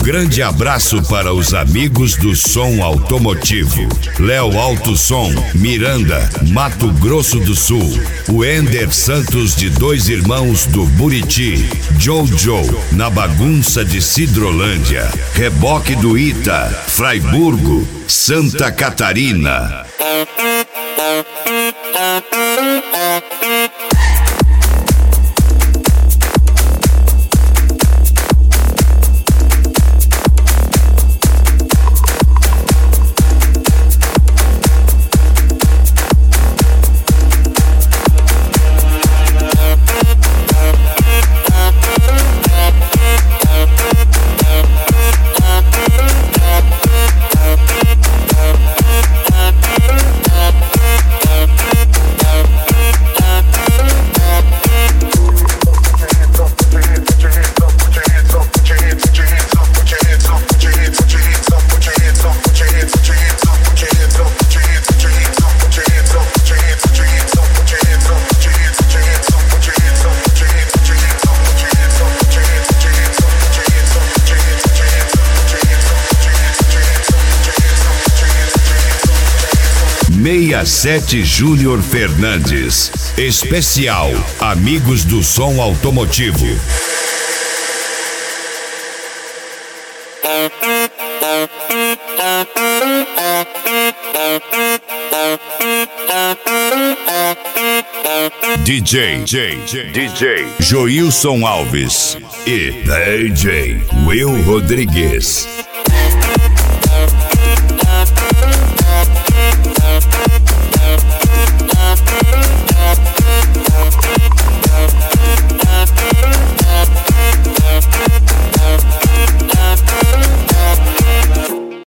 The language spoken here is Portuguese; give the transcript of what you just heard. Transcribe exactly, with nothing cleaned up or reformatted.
grande abraço para os amigos do som automotivo. Léo Alto Som, Miranda, Mato Grosso do Sul. O Ender Santos de Dois Irmãos do Buriti. Jojo, na bagunça de Sidrolândia. Reboque do Ita, Fraiburgo, Santa Catarina. sessenta e sete Júnior Fernandes. Especial Amigos do Som Automotivo. D J, D J, D J Joilson Alves e D J Will Rodrigues.